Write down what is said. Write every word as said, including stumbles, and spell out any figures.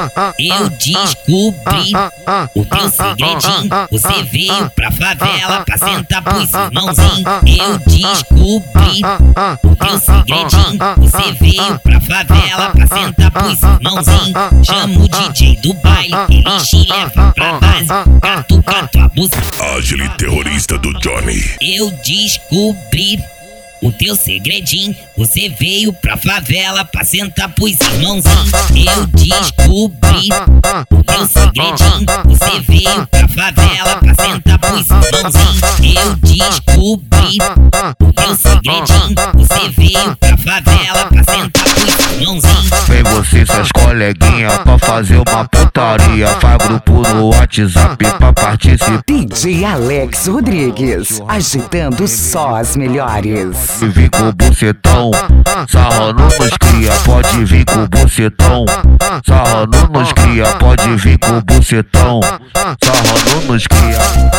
Eu descobri o teu segredinho. Você veio pra favela pra sentar pros irmãozinhos. Eu descobri o teu segredinho. Você veio pra favela pra sentar pros irmãozinhos. Chama o D J do baile, ele te leva pra base. Catuca tua buceta. Agile terrorista do Johnny. Eu descobri o teu segredinho. Você veio pra favela pra sentar pros irmãozinhos. Eu descobri o teu segredinho. Você veio pra favela pra sentar pros irmãozinhos. Eu descobri o teu segredinho. Você veio pra favela pra sentar pros irmãozinhos. Vem você e suas coleguinhas pra fazer uma putaria. Faz grupo no WhatsApp pra participar. D J Alex Rodrigues, agitando só as melhores. Vem com o bucetão, sarrando nos cria. Pode vir com o bucetão, sarrando nos cria. Pode vir com o bucetão, sarrando nos cria.